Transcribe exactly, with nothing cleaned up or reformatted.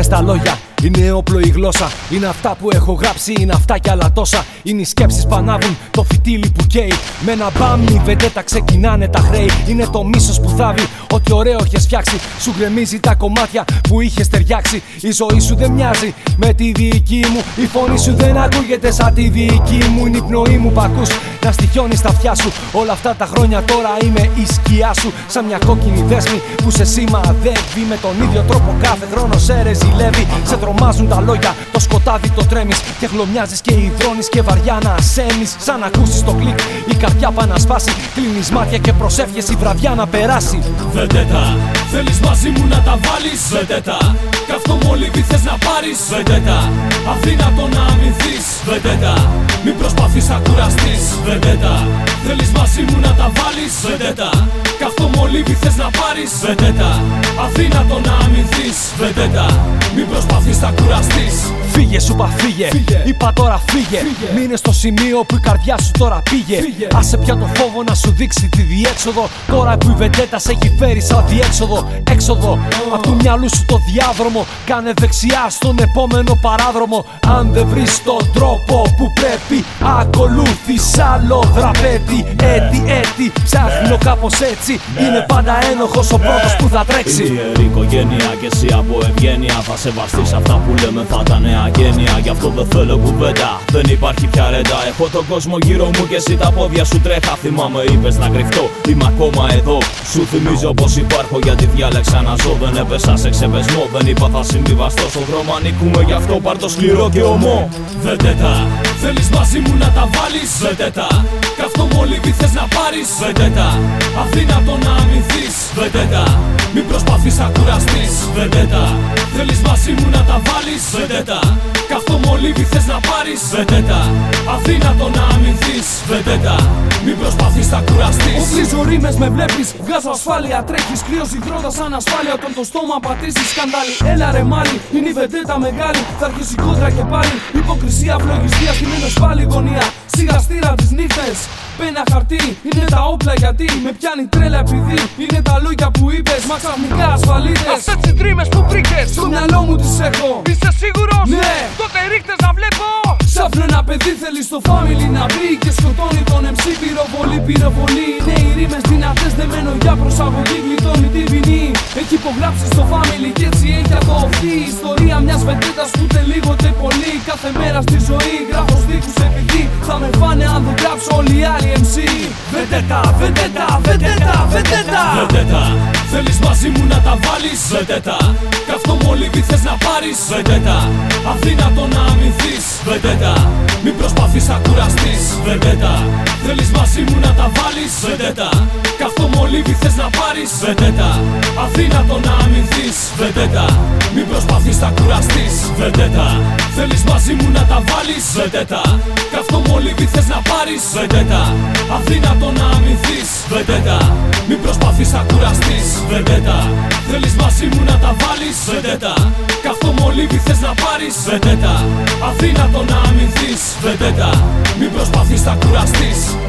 τα λόγια. Είναι όπλο η γλώσσα, είναι αυτά που έχω γράψει, είναι αυτά κι άλλα τόσα. Είναι οι σκέψεις που ανάβουν το φυτίλι που καίει. Με ένα μπάμι βεντέτα ξεκινάνε τα χρέη. Είναι το μίσος που θάβει ό,τι ωραίο έχεις φτιάξει. Σου γκρεμίζει τα κομμάτια που είχες ταιριάξει. Η ζωή σου δεν μοιάζει με τη δική μου. Η φωνή σου δεν ακούγεται σαν τη δική μου. Είναι η πνοή μου που ακούς να στοιχιώνει στα αυτιά σου. Όλα αυτά τα χρόνια τώρα είμαι η σκιά σου. Σαν μια κόκκινη δέσμη που σε σημαδεύει. Με τον ίδιο τρόπο κάθε χρόνο σε ρεζιλεύει. Σε τρομάζουν τα λόγια, το σκοτάδι το τρέμεις. Και χλωμιάζεις και υδρώνεις και βαριά να ασένεις. Σαν να ακούσεις το κλικ, η καρδιά πάει να σπάσει. Κλείνεις μάτια και προσεύχεσαι η βραδιά να περάσει. Βεντέτα, θέλεις μαζί μου να τα βάλεις. Βεντέτα, καυτό μολύβι θες να πάρεις. Βεντέτα, αδύνατο να αμυνθείς. Βεντέτα, μην προσπαθείς να κουραστείς. Βεντέτα, θέλεις μαζί μου να τα βάλεις. Βεντέτα, καυτό μολύβι θες να πάρεις. Βεντέτα, αδύνατο να αμυνθείς. Βεντέτα, μην προσπαθείς να κουραστείς. Φύγε σου πα φύγε, φύγε. Είπα τώρα φύγε, φύγε. Μείνε στο σημείο που η καρδιά σου τώρα πήγε, φύγε. Άσε πια το φόβο να σου δείξει τη διέξοδο. Τώρα που η βεντέτα σε έχει φέρει σαν διέξοδο. Έξοδο, oh. Απ' του μυαλού σου το διάδρομο. Κάνε δεξιά στον επόμενο παράδρομο. Αν δεν βρεις τον τρόπο που πρέπει, ακολούθεις άλλο δραπέτη. Έτη, έτη, ψάχνω κάπως έτσι. Είναι πάντα ένοχος ο πρώτος που θα τρέξει. Είναι ιερή οικογένεια και εσύ από ευγένεια θα σεβαστείς αυτά που λέμε θα τα νέα γένεια. Γι' αυτό δεν θέλω κουβέντα, δεν υπάρχει πια ρέντα. Έχω τον κόσμο γύρω μου και εσύ τα πόδια σου τρέχα. Θυμάμαι είπες να κρυφτώ, είμαι ακόμα εδώ. Σου θυμίζω πως υπάρχω γιατί διάλεξα να ζω. Δεν έπεσα σε ξεπεσμό, δεν είπα θα συμβιβαστώ. Στον δρόμο ανήκουμε γι' αυτό πάρ' το σκληρό και ομό. Βεντέτα, θέλεις μαζί μου να τα βάλεις. Βεντέτα, καυτό μολύβι θες να πάρεις. Βεντέτα, αδύνατο να αμυνθείς. Βεντέτα, μην προσπαθείς να κουραστείς. Βεντέτα, θέλεις μαζί μου να τα βάλεις. Βεντέτα, καυτό μολύβι θες να πάρεις. Βεντέτα, αδύνατο να αμυνθείς. Βεντέτα, μην προσπαθείς να κουραστείς. Οπλίζω ρήμες με βλέπεις, βγάζω ασφάλεια. Τρέχεις κρύος υδρότας σαν ασφάλεια. Όταν το στόμα πατήσεις σκανδάλι. Έλα ρε μάλι, είναι η βεντέτα μεγάλη. Θα αρχίσει κόντρα και πάλι. Υποκρισία, φλογιστία, στημένος πάλι γωνία. Σιγαστήρα τις νύχτες, πένα χαρτί. Είναι τα όπλα γιατί με πιάνει τρέλα επειδή είναι τα λόγια που είπες. Μα ξαφνικά ασφαλίτες. Αυτές τις ρήμες που βρήκες στο μυαλό μου τις έχω. Είσαι σίγουρος? Ναι. Τότε ρίχτες να βλέπω. Ξάφνω ένα παιδί θέλει στο family να βρει και σκοτώνει τον εμ σι. Πυροβολή, πυροβολή. Είναι οι ρήμες δυνατές, δεν μένω για προσαγωγή. Γλιτώνει την ποινή. Έχει υπογράψει στο family και έτσι έχει αδωθεί. Η ιστορία μιας βεντέτας ούτε λίγο ούτε πολύ. Κάθε μέρα στη ζωή γράφω στίχους επειδή θα με φάνε αν δεν γράψω όλοι οι άλλοι εμ σι. Βεντέτα, βεντέτα, βεντέτα, βεντέτα. Βεντέτα, θέλεις μαζί μου να τα βάλεις. Βεντέτα, καυτό μολύβι θες να πάρεις. Βεντέτα, αδύνατο να αμυνθείς. Βεντέτα, μην προσπαθείς να κουραστείς. Βεντέτα, θέλεις μαζί μου να τα βάλεις. Βεντέτα, καυτό μολύβι θες να πάρεις. Βεντέτα, αδύνατο να αμυνθείς. Βεντέτα, μην προσπαθείς να κουραστείς. Βεντέτα, θέλεις μαζί μου να τα βάλεις. Βεντέτα, καυτό μολύβι θες να πάρεις. Βεντέτα, αδύνατο να αμυνθείς. Βεντέτα, μην προσπαθείς να κουραστείς. Βεντέτα, θέλεις μαζί μου να τα βάλεις. Βεντέτα, καυτό μολύβι θες να πάρεις. Βεντέτα, αδύνατο να αμυνθείς. Βεντέτα, μην προσπαθείς να κουραστείς.